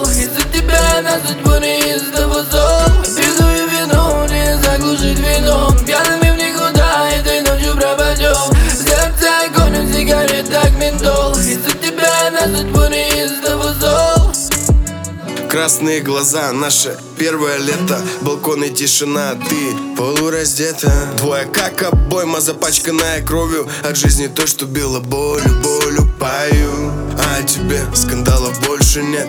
ментол. Из-за тебя на судьбу неистово зол. Пиду и вино не заглушить вином. Пьяными в никуда этой ночью пропадем. В сердце гонят сигарет, так ментол. Из-за тебя на судьбу неистово зол. Красные глаза, наше первое лето. Балкон и тишина, ты полураздета. Твоя как обойма, запачканная кровью. От жизни то, что било болью пою. А тебе скандалов больше нет.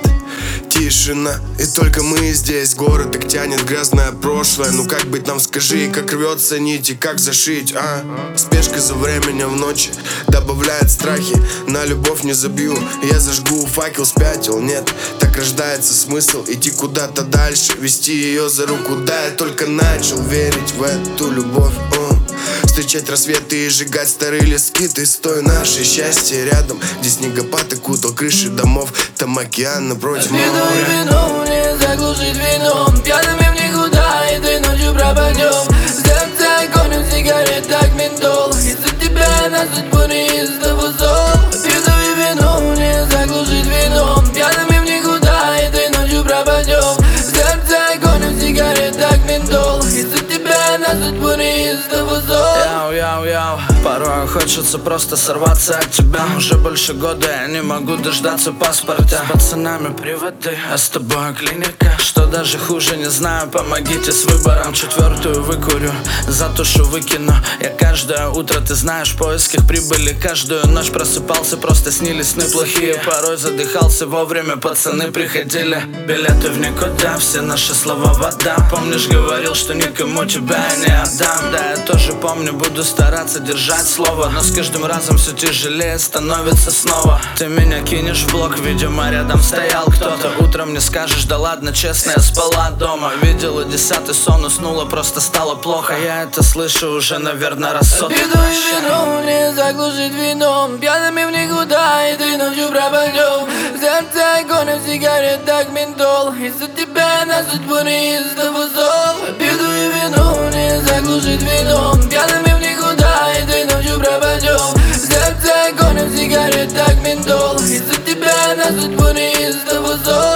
Тишина, и только мы здесь. Город их тянет в грязное прошлое. Ну как быть нам, скажи, как рвется нить и как зашить, а? Спешка за временем в ночи добавляет страхи. На любовь не забью, я зажгу факел, спятил, нет. Так рождается смысл идти куда-то дальше, вести ее за руку, да, я только начал верить в эту любовь, встречать рассветы и сжигать старые лески. Ты стой, наше счастье рядом, где снегопад окутал крыши домов. Там океан напротив моря. Пиду и вино не заглушить вином. Пьяными в никуда этой ночью пропадем. В сердце гонят сигарет, так ментол. Из-за тебя на судьбу неистово зол. Пиду и вино не заглушить вином. Пьяными в никуда этой ночью пропадем. В сердце гонят сигарет, так ментол. Из-за тебя на судьбу неистово зол. Яу, порой хочется просто сорваться от тебя. Уже больше года я не могу дождаться паспорта. С пацанами приводы, а с тобой клиника. Что даже хуже, не знаю, помогите с выбором. Четвертую выкурю, затушу, выкину. Я каждое утро, ты знаешь, в поисках прибыли. Каждую ночь просыпался, просто снились сны плохие. Порой задыхался, вовремя пацаны приходили. Билеты в никуда, все наши слова вода. Помнишь, говорил, что никому тебя не отдам. Да, я тоже помню, буду стараться держать слово. Но с каждым разом все тяжелее становится снова. Ты меня кинешь в блок, видимо, рядом стоял кто-то. Утром не скажешь, да ладно, честно, я спала дома. Видела 10-й сон, уснула, просто стало плохо. Я это слышу уже, наверное, раз сотый. Пиду и вино не заглушить вином. Пьяными в никуда этой ночью пропадем. В сердце гонят сигарет, так ментол. Из-за тебя на судьбу неистово зол. Пиду и вино не заглушить вином. Пьяными в никуда этой ночью пропадем. В сердце гонят сигарет, так ментол. Из-за тебя на судьбу неистово зол.